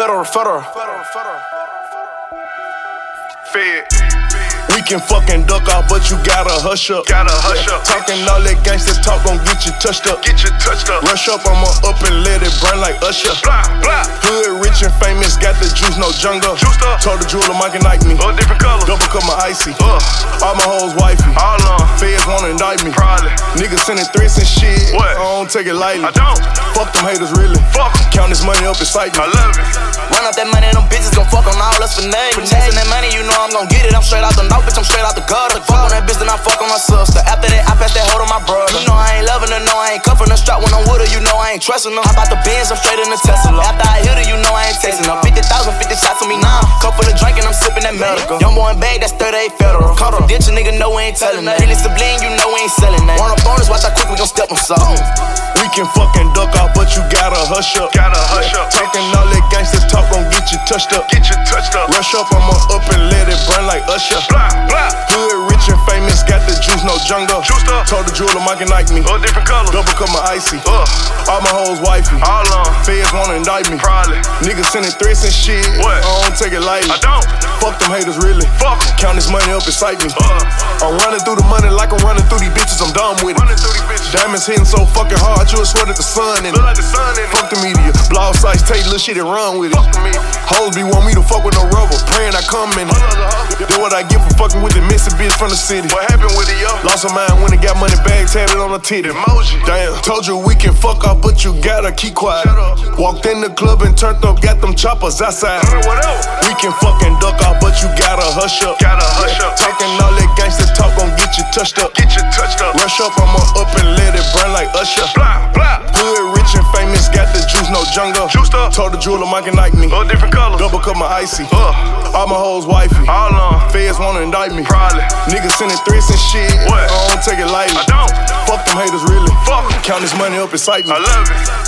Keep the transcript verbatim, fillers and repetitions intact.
Federal, federal. Fed. We can fucking duck off, but you gotta hush up. Gotta hush up. Talking all that gangsta talk gon' get you touched up. Get you touched up. Rush up, I'ma up and let it burn like Usher. Blah, blah. Hood, rich and famous, got the juice, no jungle. Juiced up. Told the jeweler, Mike and Nike me. All different colors. Double cut my icy. Uh. All my hoes wifey. All on. Feds wanna indict me. Probably. Niggas sending threats and shit. What? I don't take it lightly. I don't. Fuck them haters, really. Fuck 'em. Count this money up, excite me. I love it. Run up that money, them bitches gon' fuck on all us for nothing. Chasing that money, you know I'm gon' get it. I'm straight out the north, bitch, I'm straight out the gutter. Fuck on that bitch, then I fuck on my sister. After that, I pass that hoe to my brother. You know I ain't loving her, no, I ain't cuffing her. Strap when I'm with her, you know I ain't trusting her. Hop out the Benz, I'm straight in the Tesla. After I hit her, you know I ain't tasting her. fifty thousand, fifty shots on me now. Cup full of drink and I'm sipping that medical. Young boy in bag, that's thirty-eight federal. Confidential, nigga, know we ain't telling that. Really sublime, you know we ain't selling that. Want a bonus, watch how quick we gon' step on something. We can fucking duck off, but you gotta hush up. Gotta hush up. Talking all that gangsta talk gon' get you touched up. Get you touched up. Rush up, I'ma up and let it burn like Usher. Blah, blah. Hood, rich and famous, got the juice, no jungle. Juiced up. Told the jeweler, Mike and Nike me. All different colors. Double cut my icy. Uh. All my hoes wifey. All on. Feds wanna indict me. Probably. Niggas sending threats and shit. What? I don't take it lightly. I don't. Fuck them haters, really. Fuck 'em. Count this money up, excite me. Uh. I'm running through the money like I'm running through these bitches. I'm done with it. Running through these bitches. Diamonds hitting so fucking hard, you would swear that the sun in it. Look like the sun in it. Fuck the media. Blog sites take little shit and run with it. Fuck the media. Hoes be want me to fuck with no rubber. Praying I come in it. Then what I get for fucking with the missing bitch from the city. What happened with it, yo? Lost her mind when it got money bag tatted on her titty. Emoji. Damn, told you we can fuck up, but you gotta keep quiet. Shut up. Walked in the club and turned up, got them choppers outside. What else? We can fucking duck off, but you gotta hush up. Gotta hush up. Talking all that gangsta talk gon' get you touched up. Get you touched up. Rush up, I'ma up and let it burn like Usher. Blah, blah. Hood, rich and famous, got the juice, no jungle. Juiced up. Told the jeweler, Mike and Nike me. All different colors. Double cut my icy. Uh. All my hoes wifey. All on. Feds wanna indict me. Probably. Niggas sending threats and shit. What? I don't take it lightly. I don't. Fuck them haters, really. Fuck 'em. Count this money up, excite me. I love it.